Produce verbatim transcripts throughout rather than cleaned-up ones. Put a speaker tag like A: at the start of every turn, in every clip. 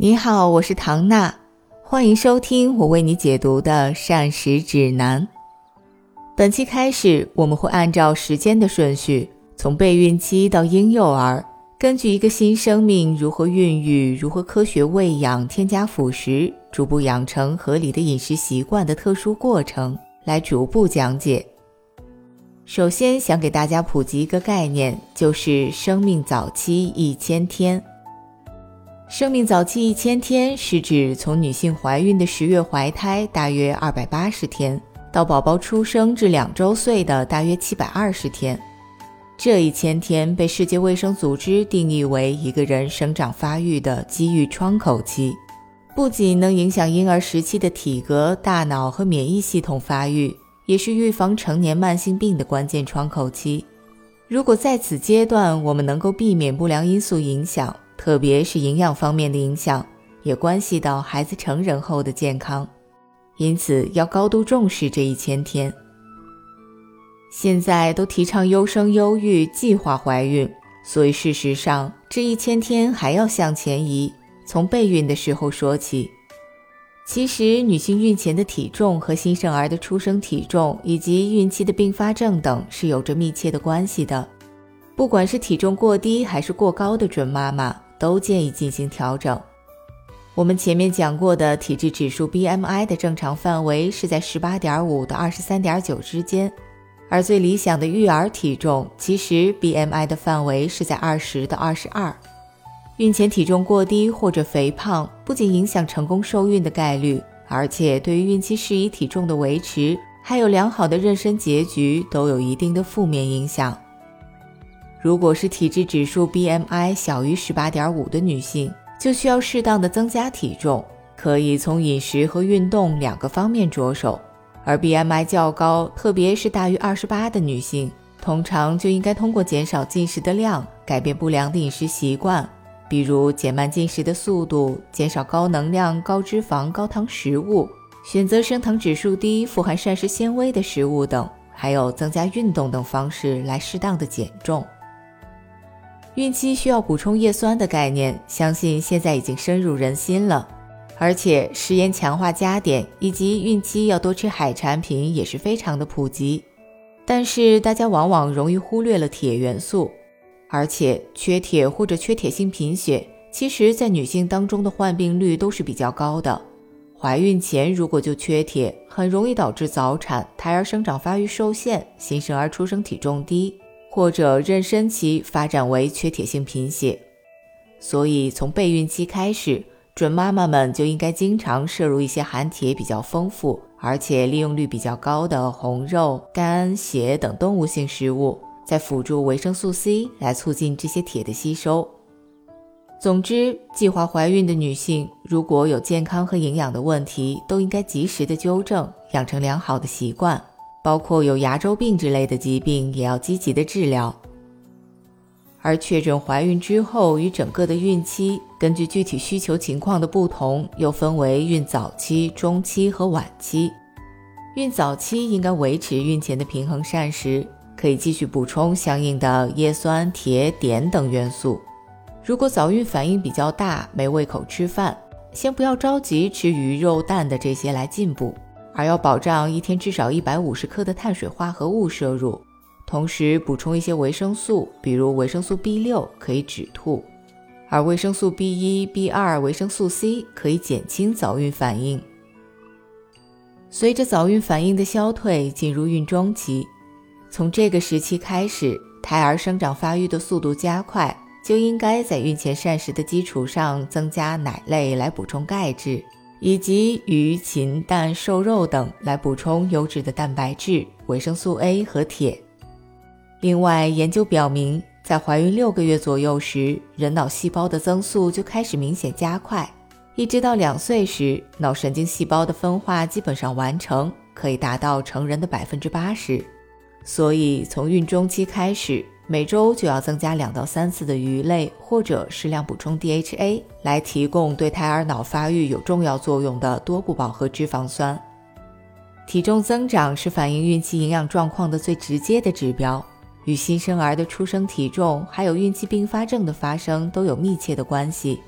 A: 你好，我是唐娜，欢迎收听我为你解读的膳食指南。本期开始，我们会按照时间的顺序，从备孕期到婴幼儿，根据一个新生命如何孕育、如何科学喂养、添加辅食，逐步养成合理的饮食习惯的特殊过程，来逐步讲解。首先想给大家普及一个概念，就是生命早期一千天。生命早期一千天是指从女性怀孕的十月怀胎大约二百八十天，到宝宝出生至两周岁的大约七百二十天。这一千天被世界卫生组织定义为一个人生长发育的机遇窗口期，不仅能影响婴儿时期的体格、大脑和免疫系统发育，也是预防成年慢性病的关键窗口期。如果在此阶段我们能够避免不良因素影响，特别是营养方面的影响，也关系到孩子成人后的健康，因此要高度重视这一千天。现在都提倡优生优育、计划怀孕，所以事实上这一千天还要向前移，从备孕的时候说起。其实女性孕前的体重和新生儿的出生体重以及孕期的并发症等是有着密切的关系的。不管是体重过低还是过高的准妈妈，都建议进行调整。我们前面讲过的体质指数 B M I 的正常范围是在 十八点五 到 二十三点九 之间，而最理想的育儿体重其实 B M I 的范围是在二十到二十二。孕前体重过低或者肥胖不仅影响成功受孕的概率，而且对于孕期适宜体重的维持还有良好的妊娠结局都有一定的负面影响。如果是体质指数 B M I 小于 十八点五 的女性，就需要适当的增加体重，可以从饮食和运动两个方面着手。而 B M I 较高，特别是大于二十八的女性，通常就应该通过减少进食的量，改变不良的饮食习惯，比如减慢进食的速度，减少高能量、高脂肪、高糖食物，选择升糖指数低、富含膳食纤维的食物等，还有增加运动等方式来适当的减重。孕期需要补充叶酸的概念，相信现在已经深入人心了。而且食盐强化加碘以及孕期要多吃海产品也是非常的普及。但是大家往往容易忽略了铁元素，而且缺铁或者缺铁性贫血，其实在女性当中的患病率都是比较高的。怀孕前如果就缺铁，很容易导致早产、胎儿生长发育受限、新生儿出生体重低，或者妊娠期发展为缺铁性贫血。所以从备孕期开始，准妈妈们就应该经常摄入一些含铁比较丰富，而且利用率比较高的红肉、肝、血等动物性食物，再辅助维生素 C 来促进这些铁的吸收。总之，计划怀孕的女性如果有健康和营养的问题，都应该及时的纠正，养成良好的习惯，包括有牙周病之类的疾病也要积极的治疗。而确诊怀孕之后与整个的孕期，根据具体需求情况的不同，又分为孕早期、中期和晚期。孕早期应该维持孕前的平衡膳食，可以继续补充相应的叶酸、铁、碘等元素。如果早孕反应比较大，没胃口吃饭，先不要着急吃鱼肉蛋的这些来进补，而要保障一天至少一百五十克的碳水化合物摄入，同时补充一些维生素，比如维生素 B 六 可以止吐，而维生素 B 一、B 二、维生素 C 可以减轻早孕反应。随着早孕反应的消退，进入孕中期，从这个时期开始，胎儿生长发育的速度加快，就应该在孕前膳食的基础上增加奶类来补充钙质，以及鱼、禽、蛋、瘦肉等来补充优质的蛋白质、维生素 A 和铁。另外，研究表明，在怀孕六个月左右时，人脑细胞的增速就开始明显加快，一直到两岁时，脑神经细胞的分化基本上完成，可以达到成人的 百分之八十。所以从孕中期开始，每周就要增加两到三次的鱼类，或者适量补充 D H A 来提供对胎儿脑发育有重要作用的多不饱和脂肪酸。体重增长是反映孕期营养状况的最直接的指标，与新生儿的出生体重还有孕期并发症的发生都有密切的关系。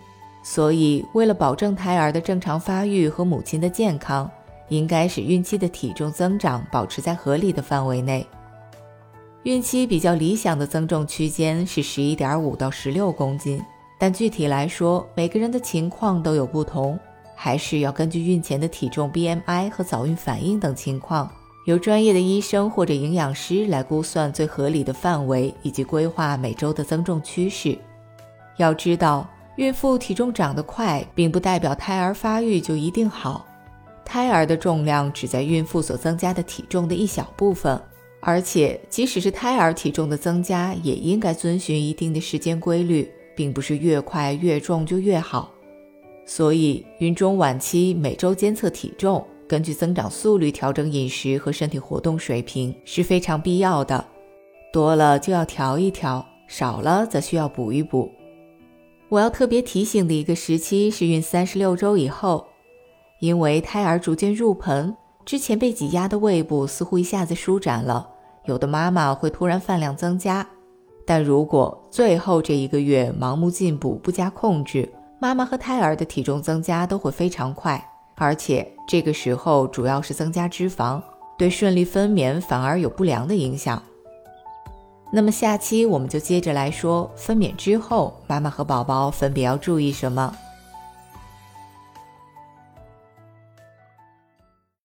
A: 所以为了保证胎儿的正常发育和母亲的健康，应该使孕期的体重增长保持在合理的范围内。孕期比较理想的增重区间是 十一点五到十六公斤，但具体来说，每个人的情况都有不同，还是要根据孕前的体重 B M I 和早孕反应等情况，由专业的医生或者营养师来估算最合理的范围，以及规划每周的增重趋势。要知道，孕妇体重长得快，并不代表胎儿发育就一定好。胎儿的重量只在孕妇所增加的体重的一小部分，而且即使是胎儿体重的增加，也应该遵循一定的时间规律，并不是越快越重就越好。所以孕中晚期每周监测体重，根据增长速率调整饮食和身体活动水平是非常必要的，多了就要调一调，少了则需要补一补。我要特别提醒的一个时期是孕三十六周以后，因为胎儿逐渐入盆，之前被挤压的胃部似乎一下子舒展了，有的妈妈会突然饭量增加，但如果最后这一个月盲目进补不加控制，妈妈和胎儿的体重增加都会非常快，而且这个时候主要是增加脂肪，对顺利分娩反而有不良的影响。那么下期我们就接着来说分娩之后妈妈和宝宝分别要注意什么。